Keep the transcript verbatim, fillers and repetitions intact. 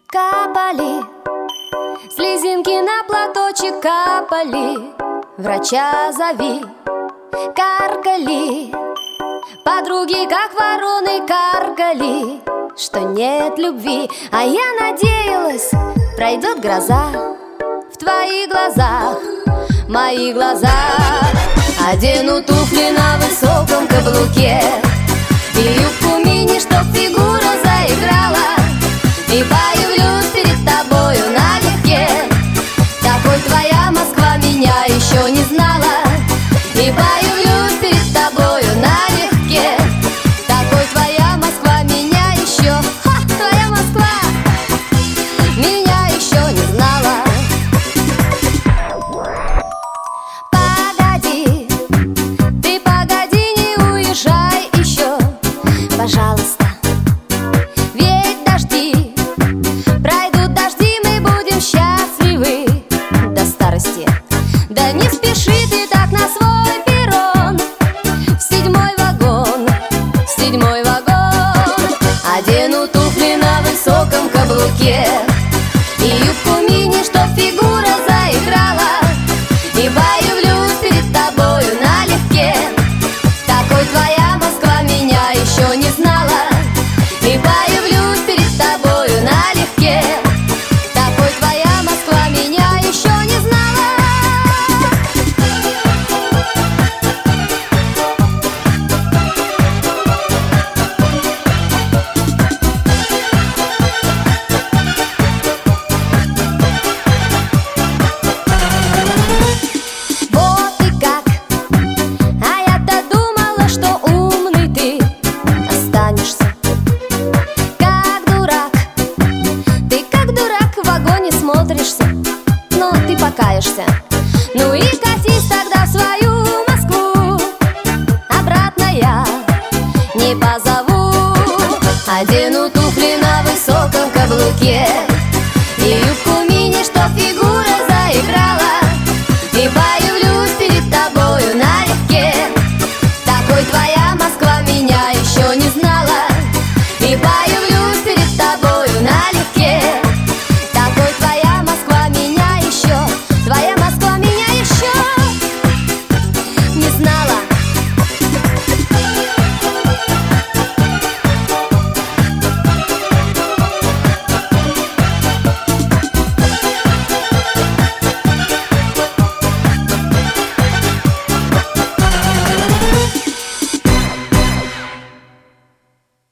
Капали, слезинки на платочек капали. Врача зови, каркали. Подруги, как вороны, каркали, что нет любви. А я надеялась, пройдет гроза в твоих глазах, в моих глазах. Одену туфли на высоком каблуке и юбку мини, чтоб фигура заиграла, и появлюсь перед тобою налегке. Такой твоя Москва меня еще не знала. И появлюсь перед тобою налегке. Такой твоя Москва меня еще, ха, твоя Москва меня еще не знала. Погоди, ты погоди, не уезжай еще, пожалуйста. Ведь дожди, пройдут дожди, мы будем счастливы до старости. Да не спеши ты так на свой перрон, в седьмой вагон, в седьмой вагон. Одену туфли на высоком каблуке и юбку мини, чтоб фигура заиграла, и появлюсь перед тобою налегке. Такой твоя Москва меня еще не знала. И появлюсь перед тобою налегке. Такой твоя Москва меня еще не знала. Вот и как, а я-то думала, что умный ты останешься. Как дурак, ты как дурак в вагоне смотришься, но ты покаешься. Ну и катись тогда в свою Москву, обратно я не позову. Одену туфли на высоком каблуке